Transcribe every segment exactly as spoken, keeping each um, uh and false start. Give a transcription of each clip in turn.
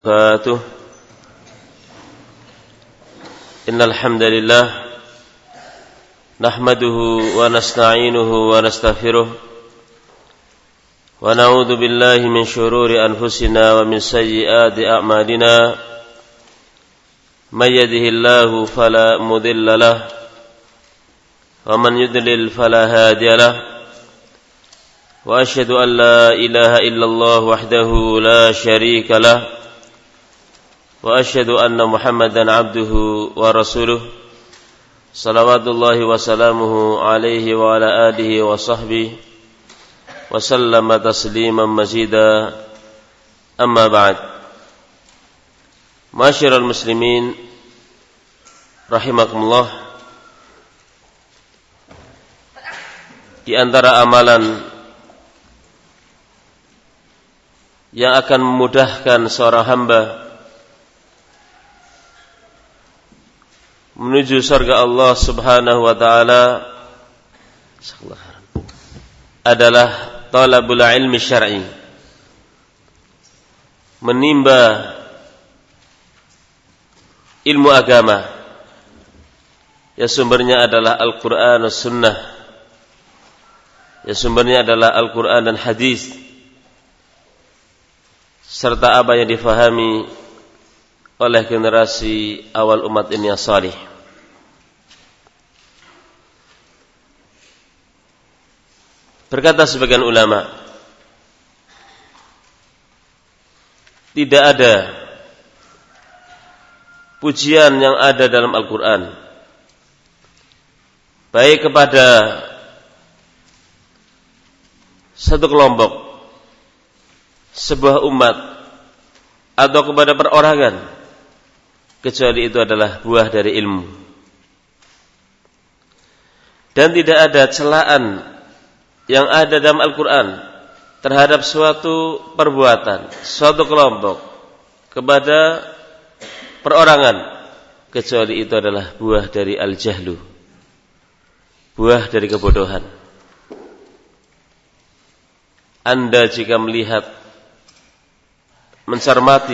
وبركاته. إن الحمد لله نحمده ونستعينه ونستغفره ونعوذ بالله من شرور أنفسنا ومن سيئات أعمالنا من يهده الله فلا مضل له ومن يضلل فلا هادي له وأشهد أن لا إله إلا الله وحده لا شريك له وأشهد أن محمدا عبده ورسوله صلوات الله وسلامه عليه وعلى آله وصحبه وسلم تسليما مزيدا أما بعد. Ma'asyiral muslimin rahimakumullah, di antara amalan yang akan memudahkan seorang hamba menuju surga Allah Subhanahu wa taala adalah talabul ilmi syar'i, menimba ilmu agama yang sumbernya adalah Al-Qur'an dan Sunnah, yang sumbernya adalah Al-Qur'an dan hadis, serta apa yang difahami oleh generasi awal umat ini yang salih. Berkata sebagian ulama, tidak ada pujian yang ada dalam Al-Quran, baik kepada satu kelompok, sebuah umat, atau kepada perorangan, kecuali itu adalah buah dari ilmu. Dan tidak ada celaan yang ada dalam Al-Quran terhadap suatu perbuatan, suatu kelompok, kepada perorangan, kecuali itu adalah buah dari al-jahlu, buah dari kebodohan. Anda jika melihat, mencermati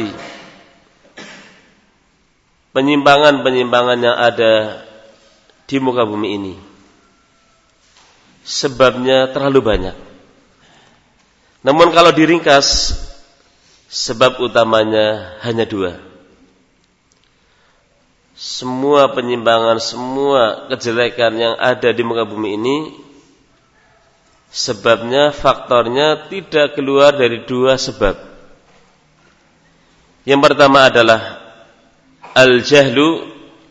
penyimpangan-penyimpangan yang ada di muka bumi ini, sebabnya terlalu banyak. Namun kalau diringkas, sebab utamanya hanya dua. Semua penyimpangan, semua kejelekan yang ada di muka bumi ini, sebabnya, faktornya tidak keluar dari dua sebab. Yang pertama adalah al-jahlu,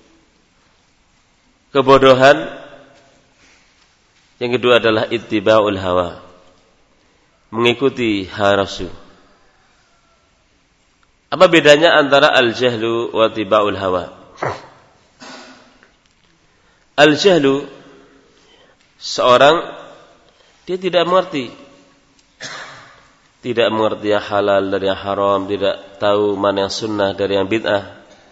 kebodohan. Yang kedua adalah ittiba'ul hawa, mengikuti hawa nafsu. Apa bedanya antara al-jahlu wa ittiba'ul hawa? Al-jahlu, seorang dia tidak mengerti, tidak mengerti yang halal dari yang haram, tidak tahu mana yang sunnah dari yang bid'ah,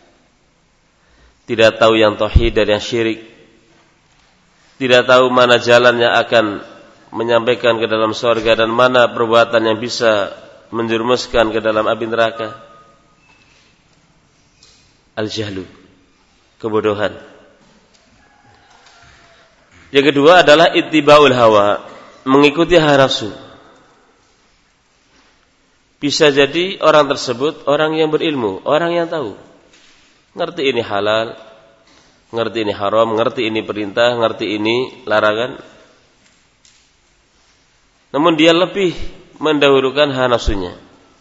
tidak tahu yang tauhid dari yang syirik, tidak tahu mana jalan yang akan menyampaikan ke dalam surga dan mana perbuatan yang bisa menjerumuskan ke dalam api neraka. Al-jahlu, kebodohan. Yang kedua adalah ittiba'ul hawa, mengikuti hawa nafsu. Bisa jadi orang tersebut orang yang berilmu, orang yang tahu, ngerti ini halal, ngerti ini haram, ngerti ini perintah, ngerti ini larangan. Namun dia lebih mendahulukan hawa nafsunya,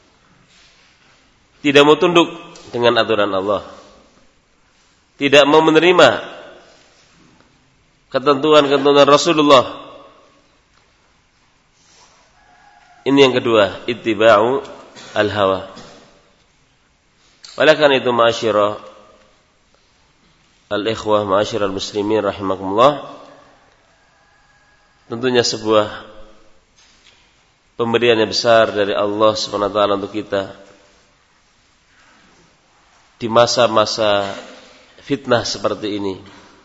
tidak mau tunduk dengan aturan Allah, tidak mau menerima ketentuan-ketentuan Rasulullah. Ini yang kedua, ittiba'u al-hawa. Oleh karena itu, ma'asyirah al-ikhwah, ma'asyiral muslimin rahimakumullah, tentunya sebuah pemberian yang besar dari Allah subhanahu wa taala untuk kita di masa-masa fitnah seperti ini,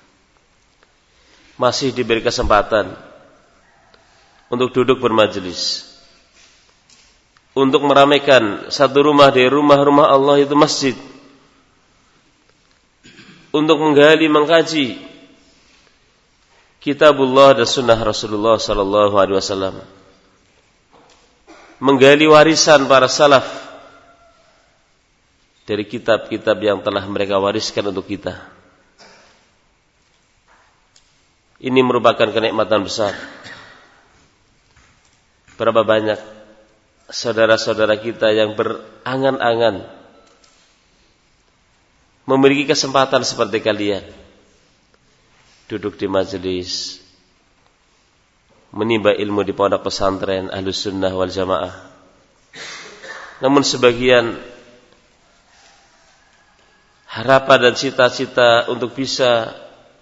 masih diberi kesempatan untuk duduk bermajelis, untuk meramaikan satu rumah dari rumah-rumah Allah itu masjid, untuk menggali, mengkaji kitabullah dan sunnah Rasulullah sallallahu alaihi wasallam, menggali warisan para salaf dari kitab-kitab yang telah mereka wariskan untuk kita. Ini merupakan kenikmatan besar. Berapa banyak saudara-saudara kita yang berangan-angan memiliki kesempatan seperti kalian, duduk di majelis, menimba ilmu di pondok pesantren Ahlus Sunnah wal Jamaah. Namun sebagian harapan dan cita-cita untuk bisa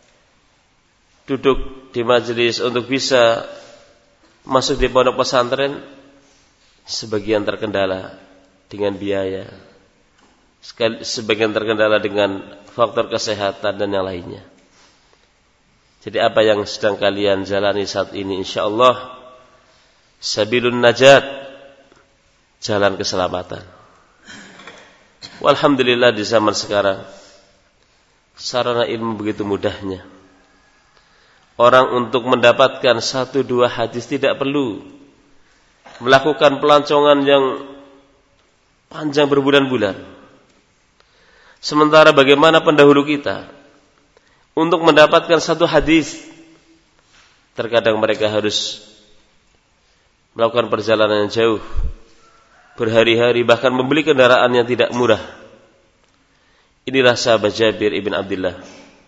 duduk di majelis, untuk bisa masuk di pondok pesantren, sebagian terkendala dengan biaya, sebagian terkendala dengan faktor kesehatan dan yang lainnya. Jadi apa yang sedang kalian jalani saat ini, insyaallah sabilun najat, jalan keselamatan. Walhamdulillah di zaman sekarang sarana ilmu begitu mudahnya. Orang untuk mendapatkan satu dua hadis tidak perlu melakukan pelancongan yang panjang berbulan-bulan. Sementara bagaimana pendahulu kita untuk mendapatkan satu hadis, terkadang mereka harus melakukan perjalanan yang jauh, berhari-hari, bahkan membeli kendaraan yang tidak murah. Inilah sahabat Jabir ibn Abdullah.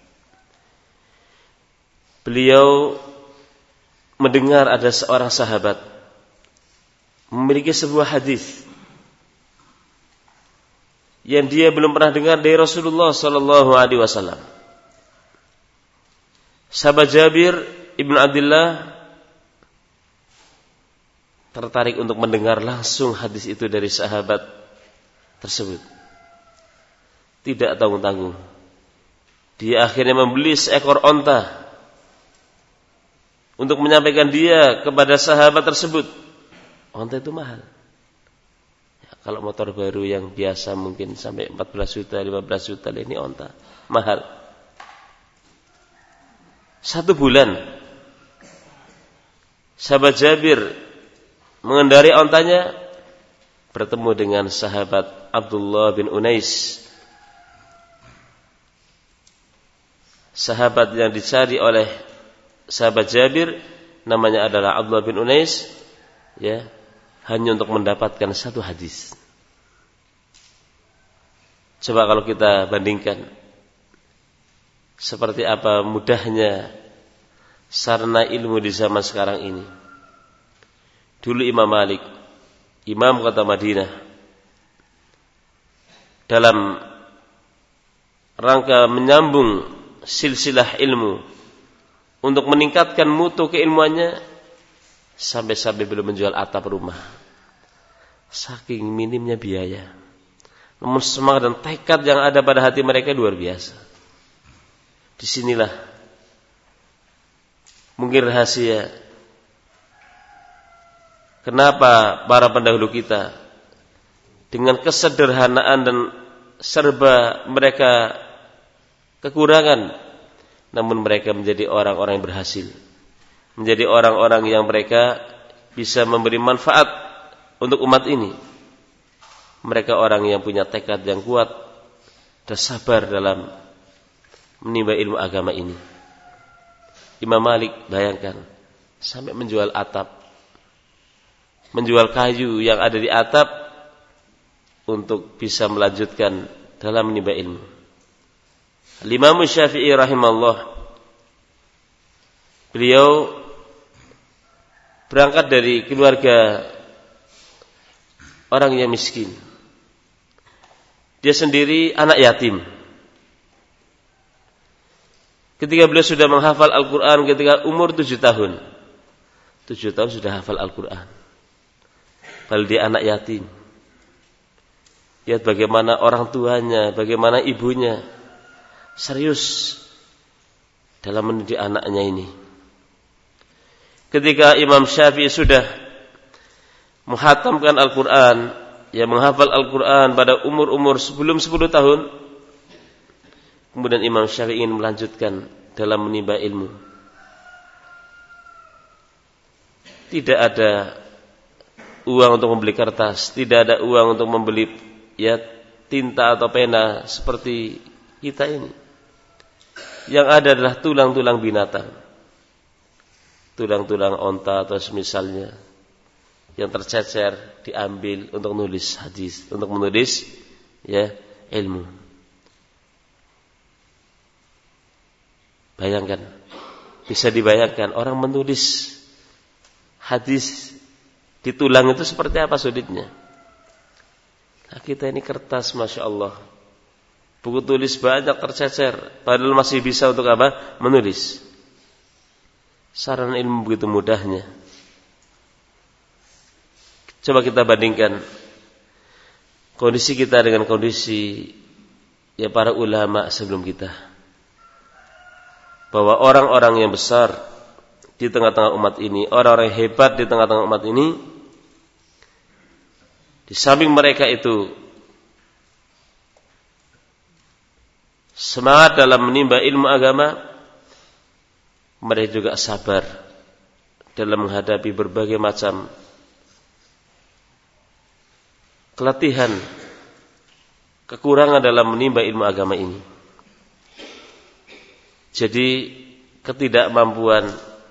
Beliau mendengar ada seorang sahabat memiliki sebuah hadis yang dia belum pernah dengar dari Rasulullah sallallahu alaihi wasallam. Sahabat Jabir ibn Abdullah tertarik untuk mendengar langsung hadis itu dari sahabat tersebut. Tidak tanggung-tanggung, dia akhirnya membeli seekor onta untuk menyampaikan dia kepada sahabat tersebut. Onta itu mahal. Ya, kalau motor baru yang biasa mungkin sampai empat belas juta, lima belas juta, ini onta mahal. Satu bulan sahabat Jabir mengendarai ontanya, bertemu dengan sahabat Abdullah bin Unais, sahabat yang dicari oleh sahabat Jabir, namanya adalah Abdullah bin Unais, ya, hanya untuk mendapatkan satu hadis. Coba kalau kita bandingkan seperti apa mudahnya sarana ilmu di zaman sekarang ini. Dulu Imam Malik, imam kota Madinah, dalam rangka menyambung silsilah ilmu untuk meningkatkan mutu keilmuannya, sampai-sampai belum menjual atap rumah, saking minimnya biaya. Namun semangat dan tekad yang ada pada hati mereka luar biasa. Disinilah mungkin rahasia kenapa para pendahulu kita dengan kesederhanaan dan serba mereka kekurangan, namun mereka menjadi orang-orang yang berhasil, menjadi orang-orang yang mereka bisa memberi manfaat untuk umat ini. Mereka orang yang punya tekad yang kuat dan sabar dalam menimba ilmu agama ini. Imam Malik, bayangkan, sampai menjual atap, menjual kayu yang ada di atap untuk bisa melanjutkan dalam menimba ilmu. Imam Syafi'i rahimahullah, beliau berangkat dari keluarga orang yang miskin. Dia sendiri anak yatim. Ketika beliau sudah menghafal Al-Quran ketika umur tujuh tahun. Tujuh tahun sudah hafal Al-Quran. Padahal dia anak yatim. Lihat bagaimana orang tuanya, bagaimana ibunya serius dalam mendidik anaknya ini. Ketika Imam Syafi'i sudah menghatamkan Al-Quran, ya menghafal Al-Quran pada umur-umur sebelum sepuluh tahun. Kemudian Imam Syafi'i ingin melanjutkan dalam menimba ilmu. Tidak ada uang untuk membeli kertas, tidak ada uang untuk membeli ya tinta atau pena seperti kita ini. Yang ada adalah tulang-tulang binatang, tulang-tulang onta atau semisalnya yang tercecer diambil untuk menulis hadis, untuk menulis ya ilmu. Bayangkan, bisa dibayangkan orang menulis hadis di tulang itu seperti apa sulitnya. Nah, kita ini kertas, masya Allah, buku tulis banyak tercecer, padahal masih bisa untuk apa? Menulis. Sarana ilmu begitu mudahnya. Coba kita bandingkan kondisi kita dengan kondisi ya para ulama sebelum kita. Bahwa orang-orang yang besar di tengah-tengah umat ini, orang-orang yang hebat di tengah-tengah umat ini, di samping mereka itu semangat dalam menimba ilmu agama, mereka juga sabar dalam menghadapi berbagai macam keletihan, kekurangan dalam menimba ilmu agama ini. Jadi ketidakmampuan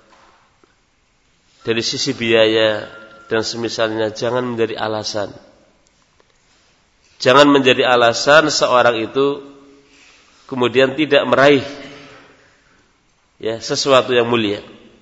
dari sisi biaya dan semisalnya jangan menjadi alasan. Jangan menjadi alasan seorang itu kemudian tidak meraih ya sesuatu yang mulia.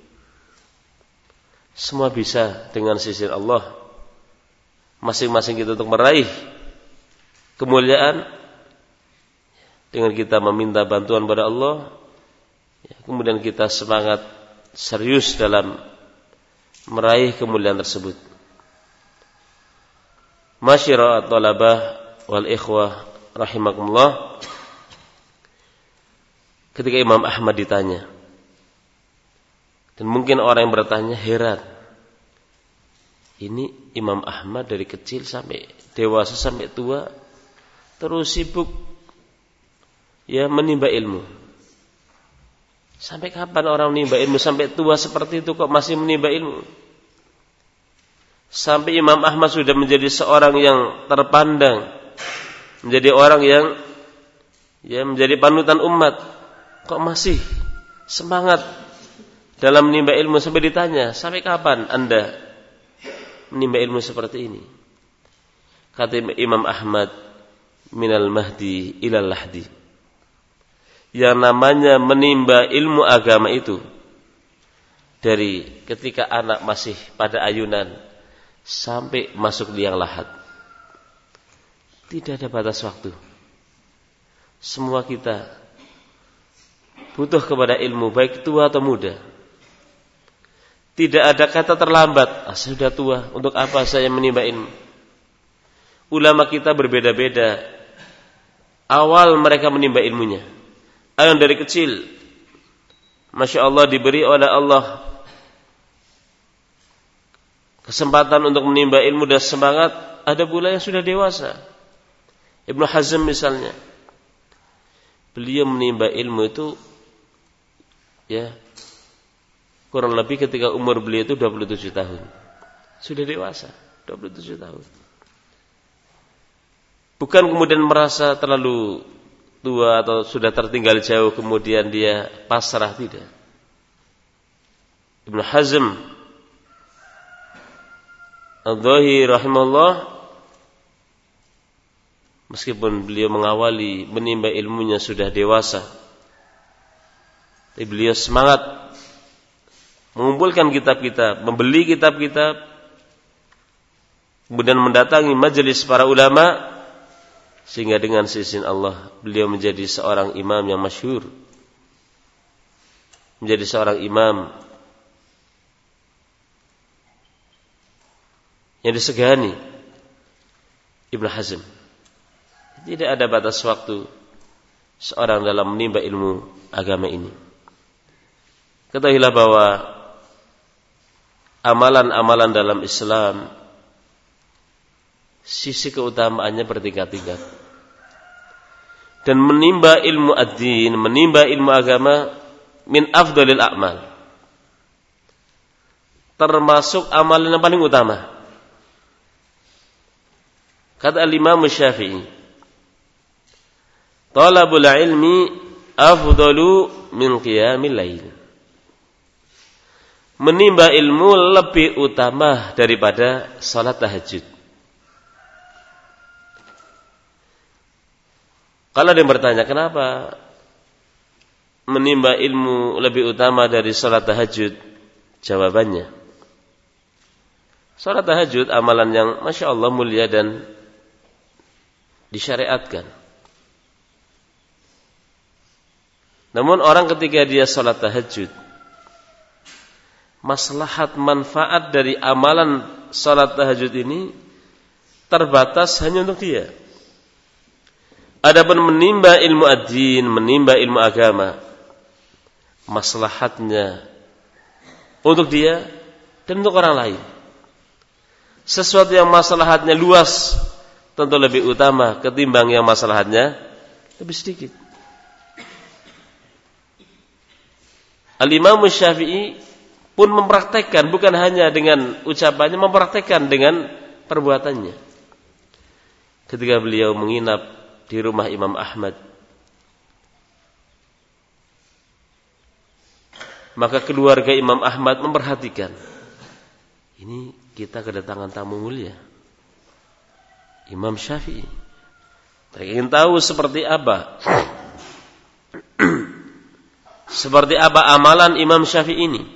Semua bisa dengan sisi Allah. Masing-masing kita untuk meraih kemuliaan dengan kita meminta bantuan pada Allah, ya, kemudian kita semangat serius dalam meraih kemuliaan tersebut. Masyara at-talabah wal ikhwah rahimakumullah, ketika Imam Ahmad ditanya, dan mungkin orang yang bertanya heran, ini Imam Ahmad dari kecil sampai dewasa sampai tua terus sibuk ya menimba ilmu. Sampai kapan orang menimba ilmu sampai tua seperti itu kok masih menimba ilmu? Sampai Imam Ahmad sudah menjadi seorang yang terpandang, menjadi orang yang ya menjadi panutan umat, kok masih semangat dalam menimba ilmu. Sampai ditanya, sampai kapan Anda menimba ilmu seperti ini? Kata Imam Ahmad, minal mahdi ilal lahdi. Yang namanya menimba ilmu agama itu dari ketika anak masih pada ayunan sampai masuk liang lahat. Tidak ada batas waktu. Semua kita butuh kepada ilmu, baik tua atau muda. Tidak ada kata terlambat. Ah, saya sudah tua, untuk apa saya menimba ilmu? Ulama kita berbeda-beda awal mereka menimba ilmunya. Ada yang dari kecil, masya Allah, diberi oleh Allah kesempatan untuk menimba ilmu dan semangat. Ada pula yang sudah dewasa. Ibnu Hazm misalnya, beliau menimba ilmu itu ya kurang lebih ketika umur beliau itu dua puluh tujuh tahun. Sudah dewasa, dua puluh tujuh tahun. Bukan kemudian merasa terlalu tua atau sudah tertinggal jauh kemudian dia pasrah, tidak. Ibnu Hazm Al-Dhahiri rahimahullah, meskipun beliau mengawali menimba ilmunya sudah dewasa, tapi beliau semangat mengumpulkan kitab-kitab, membeli kitab-kitab, kemudian mendatangi majelis para ulama, sehingga dengan seizin Allah beliau menjadi seorang imam yang masyhur, menjadi seorang imam yang disegani. Ibnu Hazm, tidak ada batas waktu seorang dalam menimba ilmu agama ini. Ketahuilah bahwa amalan-amalan dalam Islam sisi keutamaannya bertingkat-tingkat. Dan menimba ilmu ad-din, menimba ilmu agama min afdalil a'mal, termasuk amalan yang paling utama. Kata al-Imam Syafi'i, talabul ilmi afdalu min qiyamil lail. Menimba ilmu lebih utama daripada salat tahajud. Kalau ada yang bertanya, kenapa menimba ilmu lebih utama dari salat tahajud? Jawabannya, salat tahajud amalan yang Masya Allah mulia dan disyariatkan. Namun orang ketika dia salat tahajud, maslahat manfaat dari amalan salat tahajud ini terbatas hanya untuk dia. Adapun menimba ilmu ad-din, menimba ilmu agama, maslahatnya untuk dia dan untuk orang lain. Sesuatu yang maslahatnya luas tentu lebih utama ketimbang yang maslahatnya lebih sedikit. Al-Imam Syafi'i pun mempraktekkan, bukan hanya dengan ucapannya, mempraktekkan dengan perbuatannya. Ketika beliau menginap di rumah Imam Ahmad, maka keluarga Imam Ahmad memperhatikan, ini kita kedatangan tamu mulia, Imam Syafi'i. Mereka ingin tahu seperti apa seperti apa amalan Imam Syafi'i ini.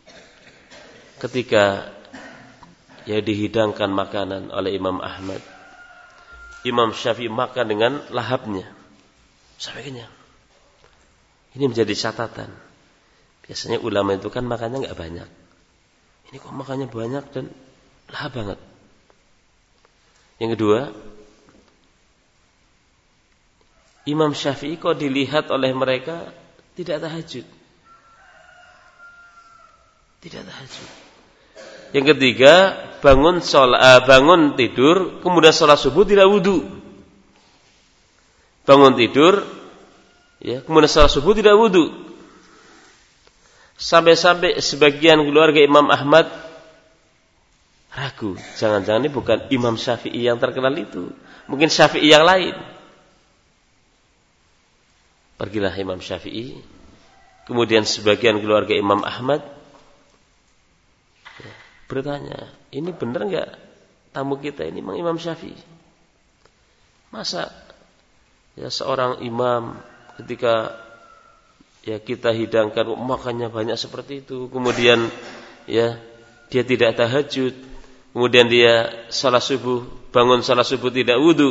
Ketika ya dihidangkan makanan oleh Imam Ahmad, Imam Syafi'i makan dengan lahapnya sampai kenyang. Ini menjadi catatan. Biasanya ulama itu kan makannya enggak banyak. Ini kok makannya banyak dan lahap banget. Yang kedua, Imam Syafi'i kok dilihat oleh mereka tidak tahajud. Tidak tahajud. Yang ketiga, bangun sholat, bangun tidur, kemudian sholat subuh tidak wudu. Bangun tidur, ya, kemudian sholat subuh tidak wudu. Sampai-sampai sebagian keluarga Imam Ahmad ragu, jangan-jangan ini bukan Imam Syafi'i yang terkenal itu, mungkin Syafi'i yang lain. Pergilah Imam Syafi'i, kemudian sebagian keluarga Imam Ahmad bertanya, ini benar enggak tamu kita ini memang Imam Syafi'i? Masa ya seorang imam ketika ya kita hidangkan makannya banyak seperti itu, kemudian ya dia tidak tahajud, kemudian dia salat subuh, bangun salat subuh tidak wudu.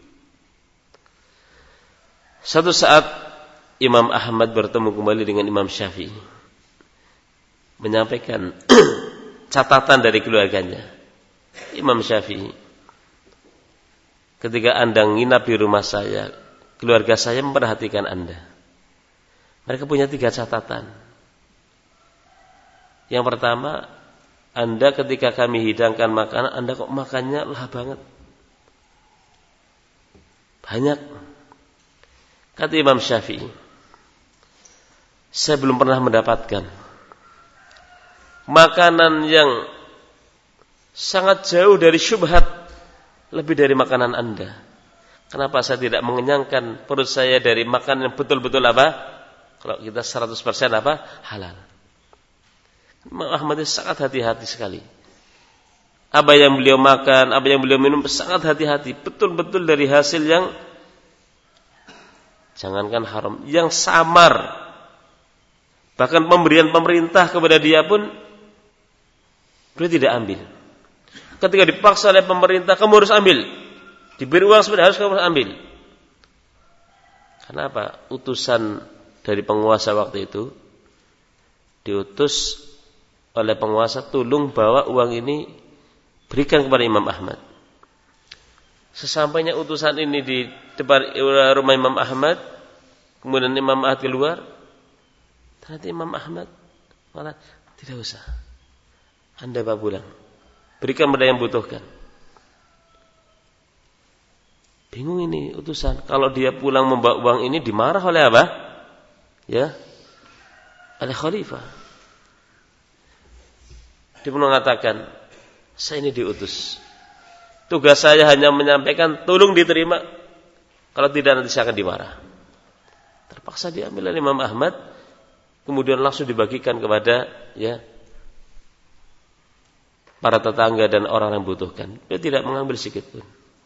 Satu saat Imam Ahmad bertemu kembali dengan Imam Syafi'i, menyampaikan catatan dari keluarganya. Imam Syafi'i, ketika Anda nginap di rumah saya, keluarga saya memperhatikan Anda. Mereka punya tiga catatan. Yang pertama, Anda ketika kami hidangkan makanan, Anda kok makannya lahap banget, banyak. Kata Imam Syafi'i, saya belum pernah mendapatkan makanan yang sangat jauh dari syubhat lebih dari makanan Anda. Kenapa saya tidak mengenyangkan perut saya dari makanan yang betul-betul apa? Kalau kita seratus persen apa? Halal. Imam Ahmad sangat hati-hati sekali. Apa yang beliau makan, apa yang beliau minum sangat hati-hati, betul-betul dari hasil yang jangankan haram, yang samar. Bahkan pemberian pemerintah kepada dia pun beliau tidak ambil. Ketika dipaksa oleh pemerintah, kamu harus ambil, diberi uang sebenarnya harus kamu ambil. Kenapa? Utusan dari penguasa waktu itu diutus oleh penguasa, tolong bawa uang ini berikan kepada Imam Ahmad. Sesampainya utusan ini di depan rumah Imam Ahmad, kemudian Imam Ahmad keluar, ternyata Imam Ahmad malah tidak usah, Anda bawa pulang, berikan pada yang butuhkan. Bingung ini utusan. Kalau dia pulang membawa uang ini dimarah oleh apa? Ya, oleh khalifah. Dia mengatakan, saya ini diutus. Tugas saya hanya menyampaikan, tolong diterima. Kalau tidak nanti saya akan dimarah. Terpaksa diambil oleh Imam Ahmad, kemudian langsung dibagikan kepada ya para tetangga dan orang yang membutuhkan. Dia tidak mengambil sedikit pun.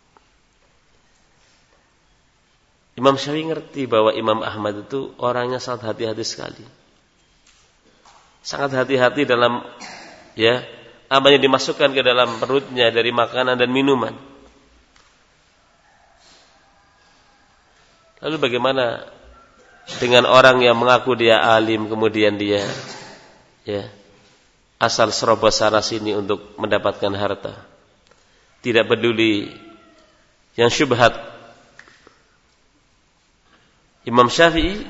Imam Syafi'i ngerti bahwa Imam Ahmad itu orangnya sangat hati-hati sekali. Sangat hati-hati dalam ya apa yang dimasukkan ke dalam perutnya dari makanan dan minuman. Lalu bagaimana dengan orang yang mengaku dia alim kemudian dia ya asal serobos sana sini untuk mendapatkan harta. Tidak peduli yang syubhat. Imam Syafi'i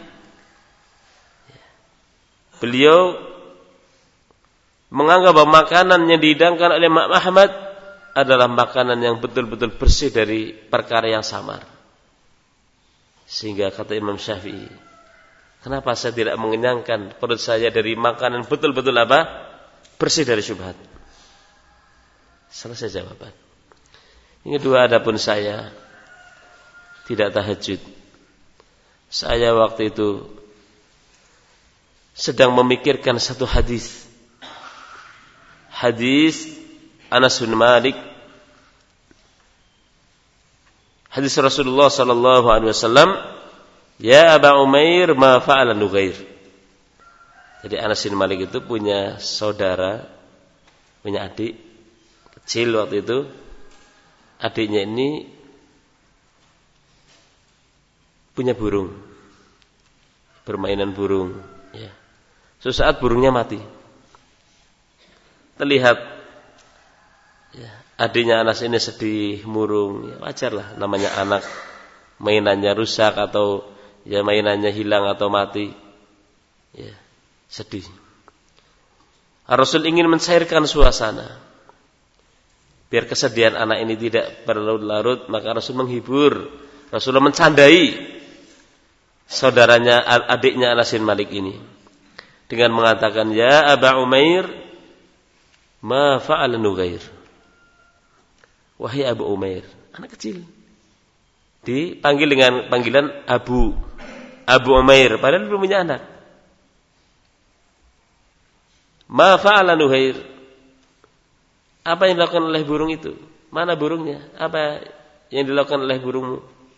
beliau menganggap bahwa makanan yang dihidangkan oleh Imam Ahmad adalah makanan yang betul-betul bersih dari perkara yang samar. Sehingga kata Imam Syafi'i, kenapa saya tidak mengenyangkan perut saya dari makanan betul-betul apa? Bersih dari syubhat. Selesai jawaban. Yang kedua, adapun saya tidak tahajud. Saya waktu itu sedang memikirkan satu hadis. Hadis Anas bin Malik. Hadis Rasulullah sallallahu alaihi wasallam, "Ya Aba Umair, ma fa'ala Nughair." Jadi Anas bin Malik itu punya saudara, punya adik kecil waktu itu. Adiknya ini punya burung, permainan burung. Ya. Suatu saat burungnya mati. Terlihat ya, adiknya Anas ini sedih, murung. Ya, wajar lah, namanya anak, mainannya rusak atau ya mainannya hilang atau mati. Ya, sedih. Rasul ingin mencairkan suasana. Biar kesedihan anak ini tidak berlarut-larut, maka Rasul menghibur. Rasulullah mencandai saudaranya, adiknya Anas bin Malik ini dengan mengatakan, "Ya Aba Umair, ma fa'ala Nughair." Wahai Abu Umair, anak kecil dipanggil dengan panggilan Abu Abu Umair, padahal belum punya anak. Ma fa'ala Nughair, apa yang dilakukan oleh burung itu? Mana burungnya? Apa yang dilakukan oleh burungmu?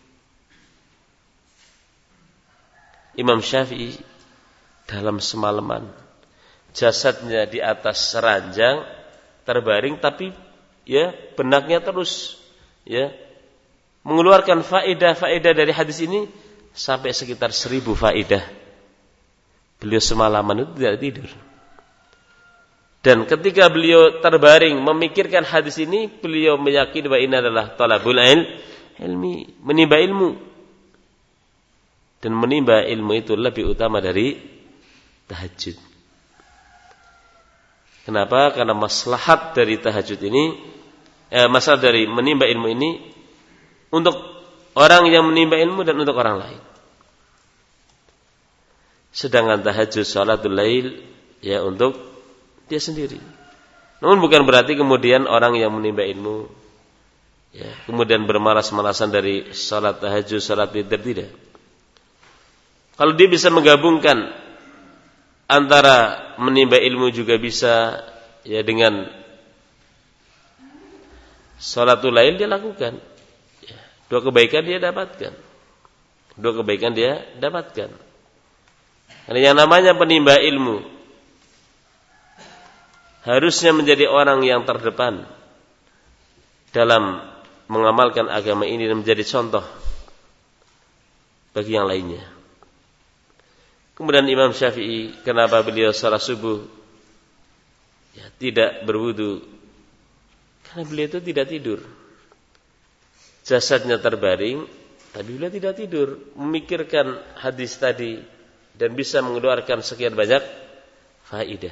Imam Syafi'i dalam semalaman jasadnya di atas ranjang terbaring, tapi ya benaknya terus ya mengeluarkan faedah-faedah dari hadis ini sampai sekitar seribu faedah. Beliau semalaman itu tidak tidur. Dan ketika beliau terbaring memikirkan hadis ini, beliau meyakini bahwa ini adalah talabul ilmi, menimba ilmu. Dan menimba ilmu itu lebih utama dari tahajud. Kenapa? Karena maslahat dari tahajud ini, eh, masalah dari menimba ilmu ini untuk orang yang menimba ilmu dan untuk orang lain. Sedangkan tahajud, salatul lail, ya untuk dia sendiri. Namun bukan berarti kemudian orang yang menimba ilmu, ya, kemudian bermalas-malasan dari salat tahajud, salat witir, tidak. Kalau dia bisa menggabungkan antara menimba ilmu juga bisa ya dengan salatul lail dia lakukan. Ya, dua kebaikan dia dapatkan. Dua kebaikan dia dapatkan. Karena yang namanya penimba ilmu harusnya menjadi orang yang terdepan dalam mengamalkan agama ini dan menjadi contoh bagi yang lainnya. Kemudian Imam Syafi'i, kenapa beliau salat subuh ya, tidak berwudu? Karena beliau itu tidak tidur. Jasadnya terbaring, tapi beliau tidak tidur, memikirkan hadis tadi dan bisa mengeluarkan sekian banyak faedah.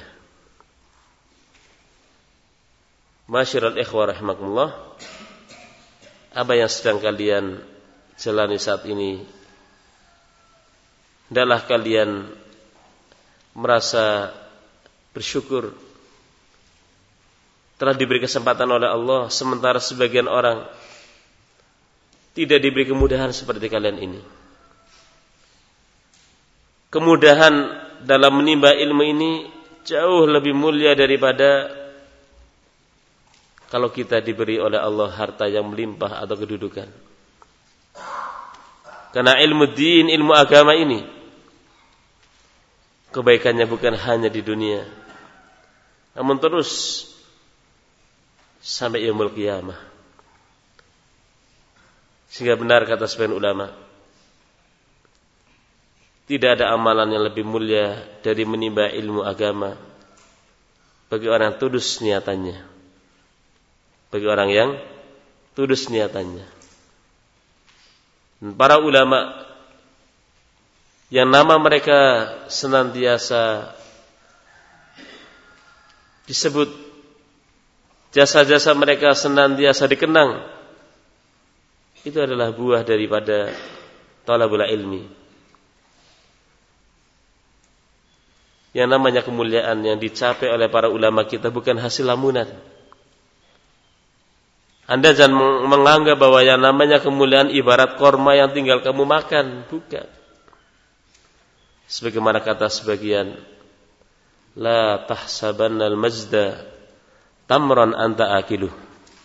Masyiral ikhwah rahimakumullah, apa yang sedang kalian jalani saat ini, hendaklah kalian merasa bersyukur telah diberi kesempatan oleh Allah, sementara sebagian orang tidak diberi kemudahan seperti kalian ini. Kemudahan dalam menimba ilmu ini jauh lebih mulia daripada kalau kita diberi oleh Allah harta yang melimpah atau kedudukan. Karena ilmu din, ilmu agama ini kebaikannya bukan hanya di dunia, namun terus sampai yaumul qiyamah. Sehingga benar kata sebagian ulama, tidak ada amalan yang lebih mulia dari menimba ilmu agama bagi orang yang tulus niatannya. Bagi orang yang tulus niatannya. Dan para ulama yang nama mereka senantiasa disebut, jasa-jasa mereka senantiasa dikenang, itu adalah buah daripada talabul ilmi. Yang namanya kemuliaan yang dicapai oleh para ulama kita bukan hasil lamunan. Anda jangan menganggap bahwa yang namanya kemuliaan ibarat korma yang tinggal kamu makan. Bukan. Sebagaimana kata sebagian, la tahsabannal majda tamran anta akiluh.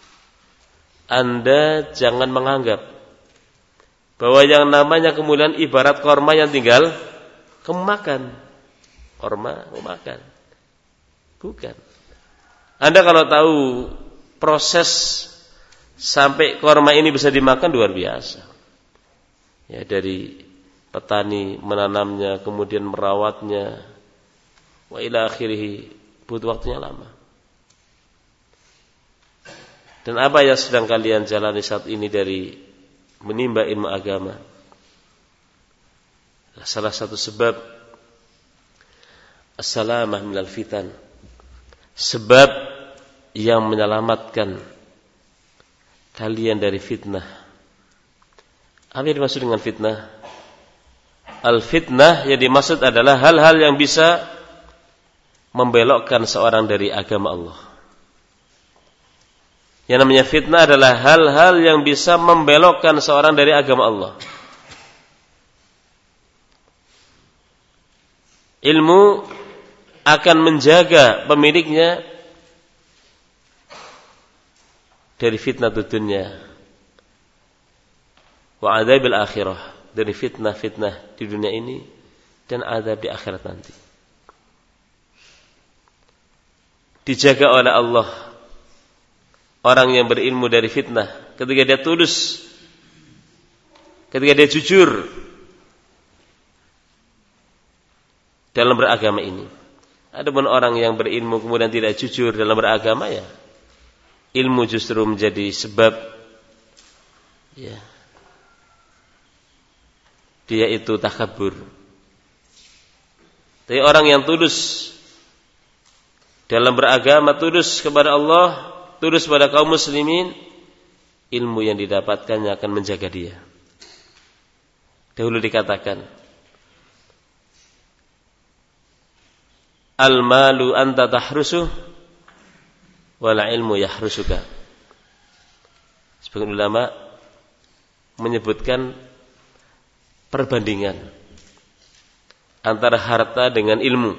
Anda jangan menganggap bahwa yang namanya kemuliaan ibarat korma yang tinggal kamu makan. Korma kamu makan. Bukan. Anda kalau tahu proses sampai korma ini bisa dimakan luar biasa. Ya, dari petani menanamnya, kemudian merawatnya, wa ila akhirih, butuh waktunya lama. Dan apa yang sedang kalian jalani saat ini dari menimba ilmu agama, salah satu sebab as-salamah minal fitan, sebab yang menyelamatkan kalian dari fitnah. Apa yang dimaksud dengan fitnah? Al-fitnah yang dimaksud adalah hal-hal yang bisa membelokkan seorang dari agama Allah. Yang namanya fitnah adalah hal-hal yang bisa membelokkan seorang dari agama Allah. Ilmu akan menjaga pemiliknya dari fitnah dunia wa adzabil akhirah, dari fitnah-fitnah di dunia ini dan azab di akhirat nanti. Dijaga oleh Allah orang yang berilmu dari fitnah ketika dia tulus, ketika dia jujur dalam beragama ini. Adapun orang yang berilmu kemudian tidak jujur dalam beragama, ya ilmu justru menjadi sebab ya dia itu takabur. Tapi orang yang tulus dalam beragama, tulus kepada Allah, tulus pada kaum muslimin, ilmu yang didapatkannya akan menjaga dia. Dahulu dikatakan, al-malu anta tahrusuh wal ilmu yahrusuka. Sebagian ulama menyebutkan perbandingan antara harta dengan ilmu.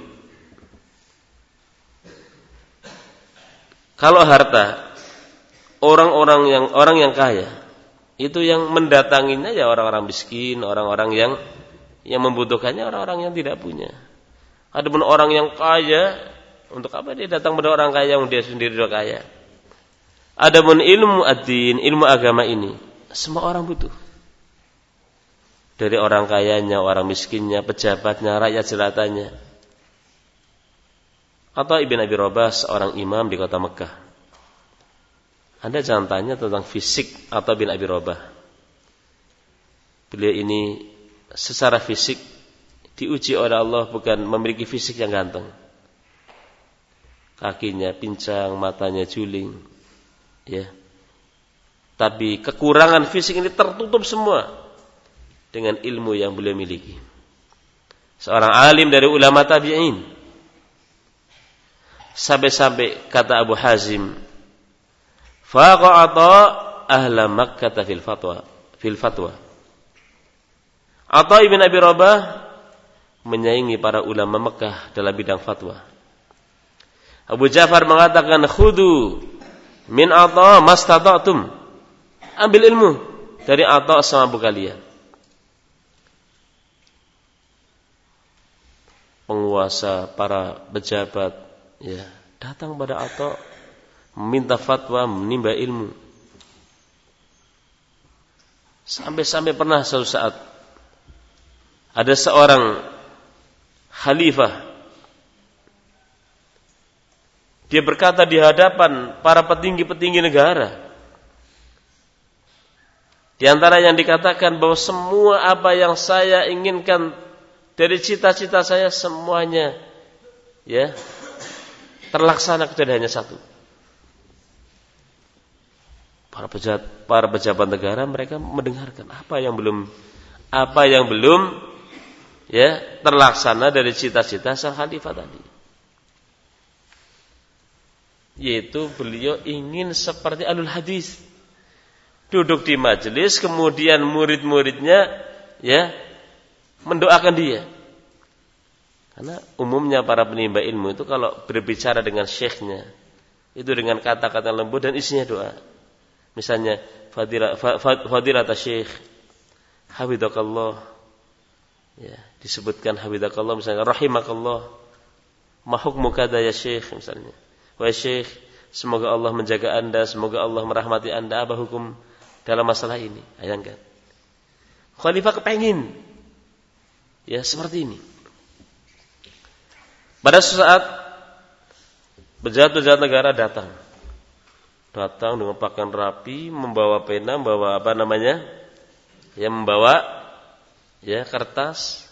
Kalau harta, orang-orang yang orang yang kaya itu yang mendatanginya ya orang-orang miskin, orang-orang yang yang membutuhkannya orang-orang yang tidak punya. Adapun orang yang kaya, untuk apa dia datang pada orang kaya yang dia sendiri sudah kaya? Adapun ilmu ad-din, ilmu agama ini, semua orang butuh. Dari orang kayanya, orang miskinnya, pejabatnya, rakyat jelatanya. Atau Ibn Abi Robah, seorang imam di kota Mekah. Anda jangan tanya tentang fisik atau Ibn Abi Robah. Beliau ini secara fisik diuji oleh Allah bukan memiliki fisik yang ganteng. Kakinya pincang, matanya juling, ya. tapi kekurangan fisik ini tertutup semua dengan ilmu yang beliau miliki. Seorang alim dari ulama tabi'in. Sampai-sampai kata Abu Hazim, faqa'ata ahla Makkah fil fatwa, fil fatwa. Atha ibn Abi Rabah menyaingi para ulama Mekah dalam bidang fatwa. Abu Ja'far mengatakan, khudu min Atha mastata'tum. Ambil ilmu dari Atha semampu kalian. Penguasa, para pejabat, ya, datang pada Atha meminta fatwa, menimba ilmu. Sampai-sampai pernah suatu saat ada seorang khalifah, dia berkata di hadapan para petinggi-petinggi negara, di antara yang dikatakan bahwa semua apa yang saya inginkan dari cita-cita saya semuanya ya terlaksana kecuali hanya satu. Para pejabat, para pejabat negara mereka mendengarkan apa yang belum apa yang belum ya terlaksana dari cita-cita sang khalifah tadi. Yaitu beliau ingin seperti alul hadis. Duduk di majelis, kemudian murid-muridnya ya mendoakan dia. Karena umumnya para penimba ilmu itu kalau berbicara dengan syekhnya itu dengan kata-kata lembut dan isinya doa. Misalnya fadilah fadilah syekh hafizakallah, ya, disebutkan hafizakallah, misalnya rahimakallah, ma hukmu kadza ya syekh, misalnya wahai syekh, semoga Allah menjaga Anda, semoga Allah merahmati Anda, apa hukum dalam masalah ini? Bayangkan. Khalifah kepengin ya seperti ini. Pada suatu saat pejabat-pejabat negara datang. Datang dengan pakaian rapi, membawa pena, membawa apa namanya? Ya membawa ya kertas,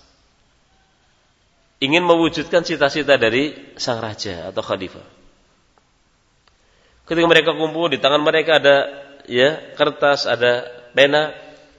ingin mewujudkan cita-cita dari sang raja atau khalifah. Ketika mereka kumpul, di tangan mereka ada ya kertas, ada pena,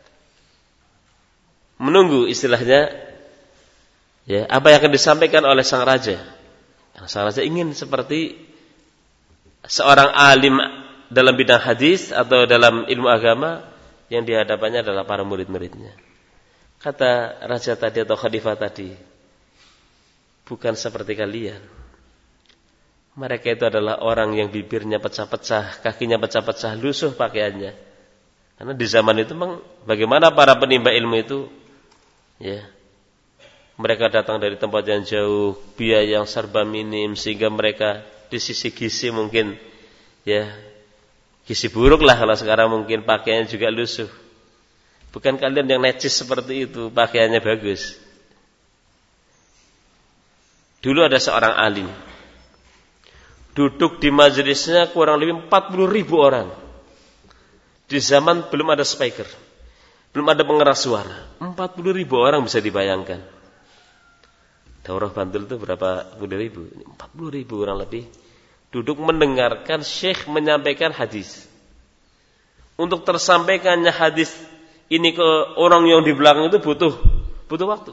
menunggu istilahnya ya apa yang akan disampaikan oleh sang raja. Sang raja ingin seperti seorang alim dalam bidang hadis atau dalam ilmu agama yang dihadapannya adalah para murid-muridnya. Kata raja tadi atau khalifah tadi, bukan seperti kalian. Mereka itu adalah orang yang bibirnya pecah-pecah, kakinya pecah-pecah, lusuh pakaiannya. Karena di zaman itu memang bagaimana para penimba ilmu itu ya mereka datang dari tempat yang jauh, biaya yang serba minim, sehingga mereka di sisi gizi mungkin ya gizi buruk lah kalau sekarang, mungkin pakaiannya juga lusuh. Bukan kalian yang necis seperti itu, pakaiannya bagus. Dulu ada seorang alim, duduk di majelisnya kurang lebih empat puluh ribu orang. Di zaman belum ada speaker, belum ada pengeras suara, empat puluh ribu orang bisa dibayangkan. Daurah Bantul itu berapa puluh ribu? empat puluh ribu orang lebih duduk mendengarkan syekh menyampaikan hadis. Untuk tersampaikannya hadis ini ke orang yang di belakang itu butuh butuh waktu.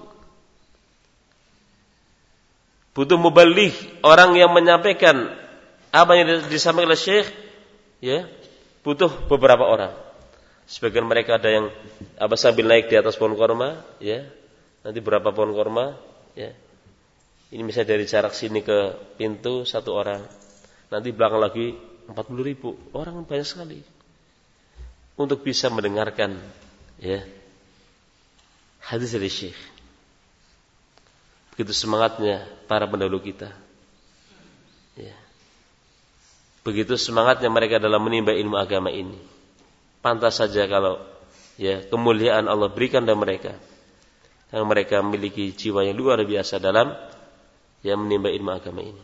Butuh mubaligh, orang yang menyampaikan apa yang disampaikan oleh syekh ya, butuh beberapa orang. Sebagian mereka ada yang apa sambil naik di atas pohon korma ya. Nanti berapa pohon korma ya. Ini misalnya dari jarak sini ke pintu satu orang. Nanti belakang lagi empat puluh ribu orang, banyak sekali untuk bisa mendengarkan ya hadis dari syekh. Begitu semangatnya para pendahulu kita ya. Begitu semangatnya mereka dalam menimba ilmu agama ini. Pantas saja kalau ya kemuliaan Allah berikan kepada mereka, yang mereka memiliki jiwa yang luar biasa dalam ya menimba ilmu agama ini.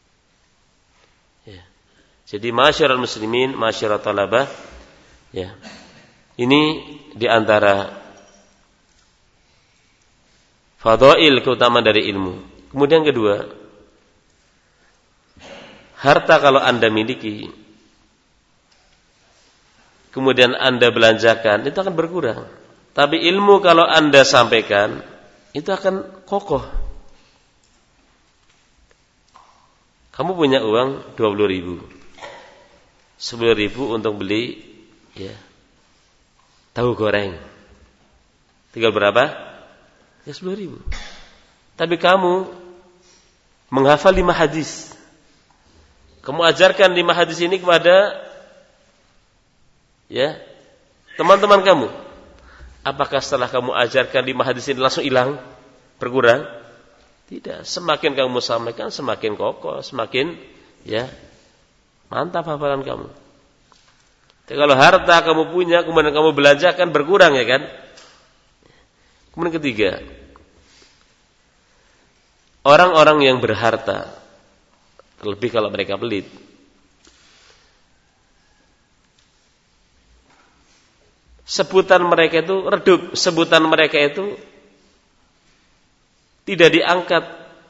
Ya. Jadi masyarakat muslimin, masyarakat talabah, ya, ini diantara fadail keutamaan dari ilmu. Kemudian kedua, harta kalau Anda miliki, kemudian Anda belanjakan, itu akan berkurang. Tapi ilmu kalau Anda sampaikan, itu akan kokoh. Kamu punya uang dua puluh ribu, sepuluh ribu untuk beli ya, tahu goreng. Tinggal berapa? Ya sepuluh ribu. Tapi kamu menghafal lima hadis. Kamu ajarkan lima hadis ini kepada ya teman-teman kamu. Apakah setelah kamu ajarkan lima hadis ini langsung hilang, berkurang? Tidak. Semakin kamu sampaikan, semakin kokoh, semakin ya mantap hafalan kamu. Jadi kalau harta kamu punya, kemudian kamu belanjakan, berkurang ya kan? Kemudian ketiga, orang-orang yang berharta, terlebih kalau mereka pelit, sebutan mereka itu redup, sebutan mereka itu tidak diangkat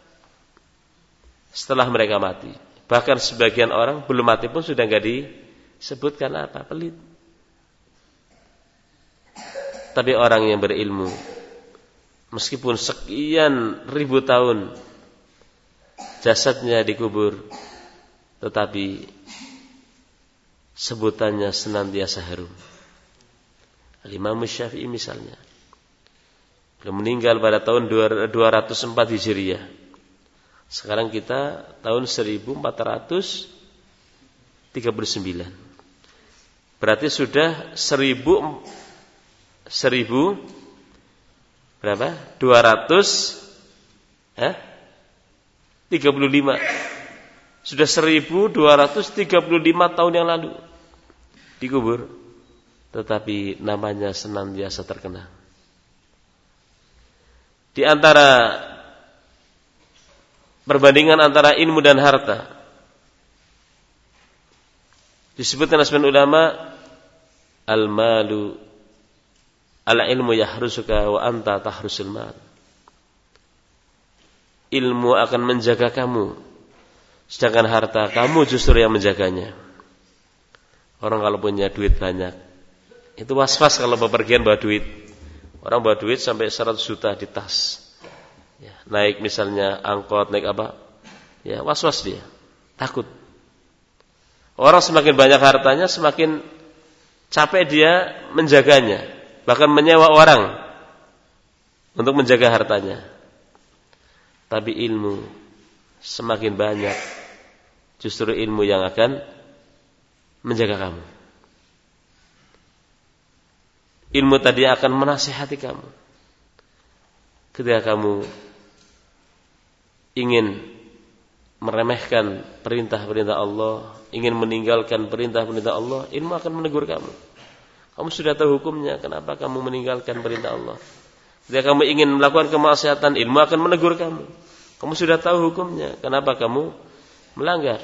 setelah mereka mati. Bahkan sebagian orang belum mati pun sudah enggak disebutkan apa, pelit. Tapi orang yang berilmu, meskipun sekian ribu tahun jasadnya dikubur, tetapi sebutannya senantiasa harum. Al-Imam Syafi'i misalnya, beliau meninggal pada tahun dua ratus empat Hijriah. Sekarang kita tahun seribu empat ratus tiga puluh sembilan. Berarti sudah seribu seribu berapa? dua ratus eh? tiga puluh lima. Sudah seribu dua ratus tiga puluh lima tahun yang lalu dikubur, tetapi namanya senantiasa terkenal. Di antara perbandingan antara ilmu dan harta, disebutkan oleh ulama, al-malu al-ilmu yahrusuka wa anta tahrusul mal. Ilmu akan menjaga kamu, sedangkan harta kamu justru yang menjaganya. Orang kalau punya duit banyak, itu was-was kalau bepergian bawa duit. Orang bawa duit sampai seratus juta di tas. Ya, naik misalnya angkot, naik apa? Ya, was-was dia, takut. Orang semakin banyak hartanya, semakin capek dia menjaganya, bahkan menyewa orang untuk menjaga hartanya. Tapi ilmu semakin banyak, justru ilmu yang akan menjaga kamu. Ilmu tadi akan menasihati kamu ketika kamu ingin meremehkan perintah-perintah Allah, ingin meninggalkan perintah-perintah Allah, ilmu akan menegur kamu. Kamu sudah tahu hukumnya, kenapa kamu meninggalkan perintah Allah? Ketika kamu ingin melakukan kemaksiatan, ilmu akan menegur kamu. Kamu sudah tahu hukumnya, kenapa kamu melanggar?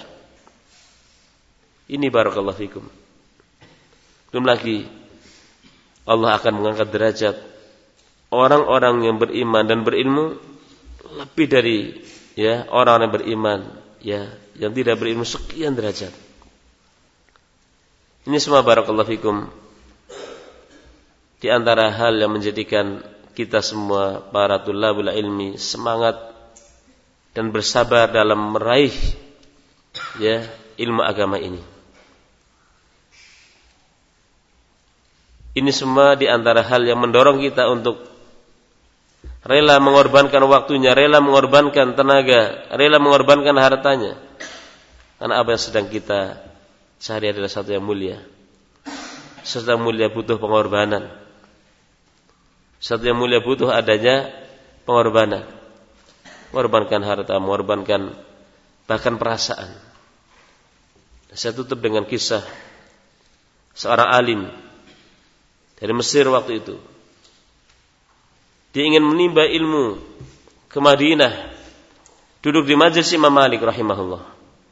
Ini barakallahu fikum. Belum lagi Allah akan mengangkat derajat orang-orang yang beriman dan berilmu lebih dari ya orang yang beriman ya yang tidak berilmu sekian derajat. Ini semua barakallahu fikum di antara hal yang menjadikan kita semua para tulabul ilmi semangat dan bersabar dalam meraih ya ilmu agama ini. Ini semua di antara hal yang mendorong kita untuk rela mengorbankan waktunya, rela mengorbankan tenaga, rela mengorbankan hartanya. Karena apa yang sedang kita cari adalah satu yang mulia. Sesuatu yang mulia butuh pengorbanan. Sesuatu yang mulia butuh adanya pengorbanan. Mengorbankan harta, mengorbankan bahkan perasaan. Saya tutup dengan kisah seorang alim dari Mesir waktu itu. Dia ingin menimba ilmu ke Madinah, duduk di majelis Imam Malik rahimahullah.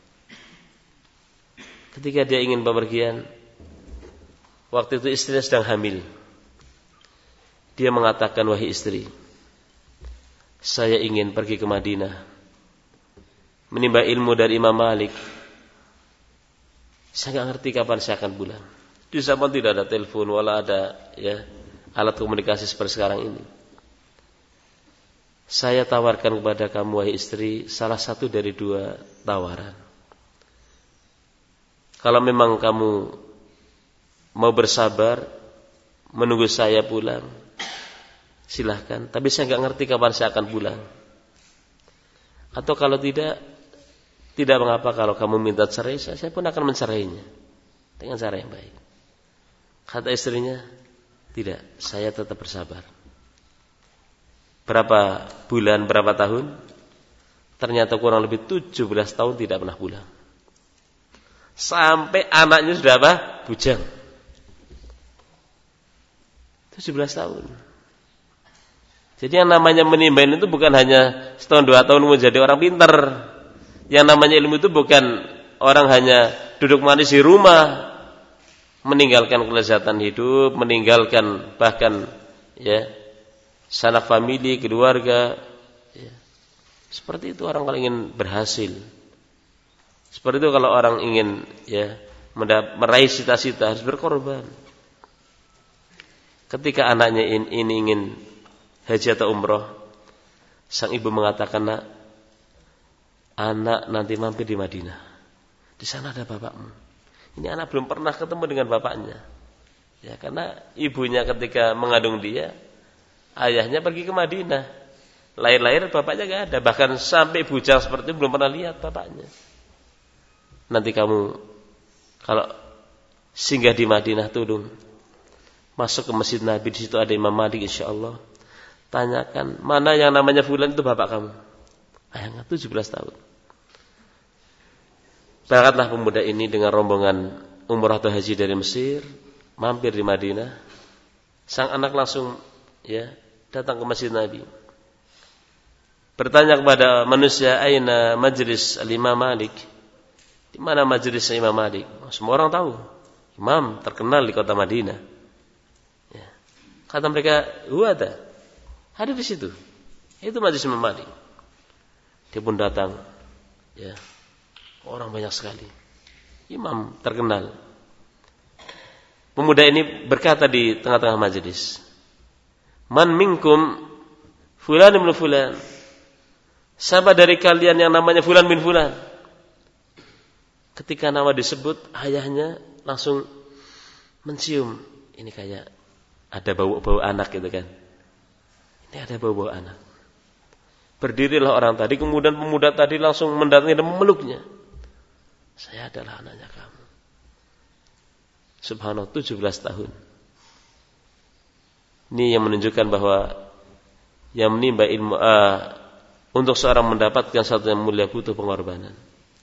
Ketika dia ingin bepergian, waktu itu istrinya sedang hamil. Dia mengatakan, wahai istri, saya ingin pergi ke Madinah, menimba ilmu dari Imam Malik. Saya tidak ngerti kapan saya akan pulang. Di zaman tidak ada telepon, wala ada ya alat komunikasi seperti sekarang ini. Saya tawarkan kepada kamu wahai istri salah satu dari dua tawaran. Kalau memang kamu mau bersabar menunggu saya pulang, silahkan. Tapi saya nggak ngerti kapan saya akan pulang. Atau kalau tidak, tidak mengapa kalau kamu minta cerai, saya pun akan mencerainya dengan cara yang baik. Kata istrinya, tidak, saya tetap bersabar. Berapa bulan, berapa tahun? Ternyata kurang lebih tujuh belas tahun tidak pernah pulang. Sampai anaknya sudah apa? Bujang. tujuh belas tahun. Jadi yang namanya menimba itu bukan hanya setahun dua tahun menjadi orang pintar. Yang namanya ilmu itu bukan orang hanya duduk manis di rumah, meninggalkan kelezatan hidup, meninggalkan bahkan ya sanak famili, keluarga. Ya. Seperti itu orang kalau ingin berhasil. Seperti itu kalau orang ingin ya meraih cita-cita harus berkorban. Ketika anaknya ini ingin haji atau umroh, sang ibu mengatakan, nak, anak nanti mampir di Madinah. Di sana ada bapakmu. Ini anak belum pernah ketemu dengan bapaknya. Ya, karena ibunya ketika mengandung dia, ayahnya pergi ke Madinah. Lahir-lahir bapaknya gak ada. Bahkan sampai bujang seperti itu belum pernah lihat bapaknya. Nanti kamu kalau singgah di Madinah, tolong masuk ke Masjid Nabi, di situ ada Imam Malik insyaallah. Tanyakan, mana yang namanya fulan itu bapak kamu. Ayahnya tujuh belas tahun. Berangkatlah pemuda ini dengan rombongan umrah atau haji dari Mesir, mampir di Madinah. Sang anak langsung ya datang ke Masjid Nabi. Bertanya kepada manusia, aina majlis al-Imam Malik? Di mana majlis Imam Malik? Semua orang tahu. Imam terkenal di kota Madinah. Ya. Kata mereka, "Huwa ada." Ada di situ. Itu majlis Imam Malik. Dia pun datang. Ya. Orang banyak sekali. Imam terkenal. Pemuda ini berkata di tengah-tengah majelis, "Man minkum fulan bin fulan." Siapa dari kalian yang namanya fulan bin fulan? Ketika nama disebut, ayahnya langsung mencium. Ini kayak ada bau-bau anak gitu kan. Ini ada bau-bau anak. Berdirilah orang tadi, kemudian pemuda tadi langsung mendatangi dan memeluknya. Saya adalah anaknya kamu. Subhanallah, tujuh belas tahun. Ini yang menunjukkan bahwa yang menimba ilmu uh, untuk seorang mendapatkan sesuatu yang mulia butuh pengorbanan.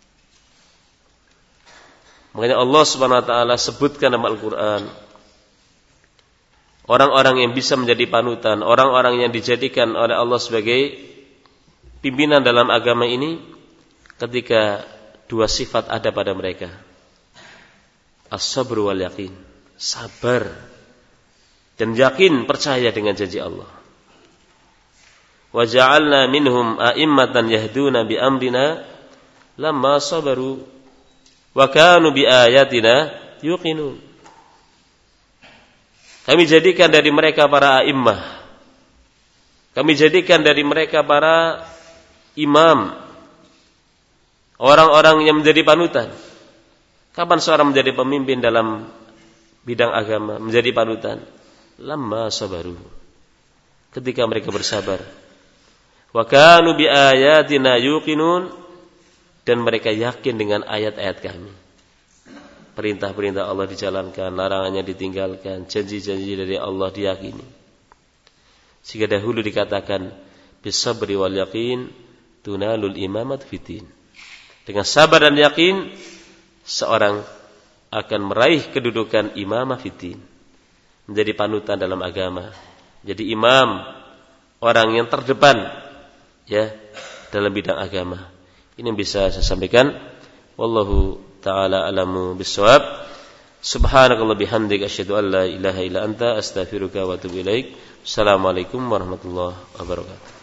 Makanya Allah Subhanahu wa taala sebutkan dalam Al-Qur'an orang-orang yang bisa menjadi panutan, orang-orang yang dijadikan oleh Allah sebagai pimpinan dalam agama ini ketika dua sifat ada pada mereka. As-sabr wal yaqin. Sabar dan yakin, percaya dengan janji Allah. Wa ja'alna minhum a'immatan yahduna bi amrina lamma sabaru wa kanu bi ayatina yuqinun. Kami jadikan dari mereka para a'immah. Kami jadikan dari mereka para imam, orang-orang yang menjadi panutan. Kapan seorang menjadi pemimpin dalam bidang agama, menjadi panutan? Lamma sabaru. Ketika mereka bersabar. Wa kanu bi ayatina yuqinun, dan mereka yakin dengan ayat-ayat kami. Perintah-perintah Allah dijalankan, larangannya ditinggalkan, janji-janji dari Allah diyakini. Sehingga dahulu dikatakan bisabri wal yaqin tunalul imamat fitin. Dengan sabar dan yakin, seorang akan meraih kedudukan imamah fitin, menjadi panutan dalam agama, jadi imam, orang yang terdepan ya dalam bidang agama. Ini yang bisa saya sampaikan. Wallahu ta'ala alamu bissawab. Subhanakallah bihamdika asyhadu an la ilaha illa anta astaghfiruka wa atubu ilaik. Assalamualaikum warahmatullahi wabarakatuh.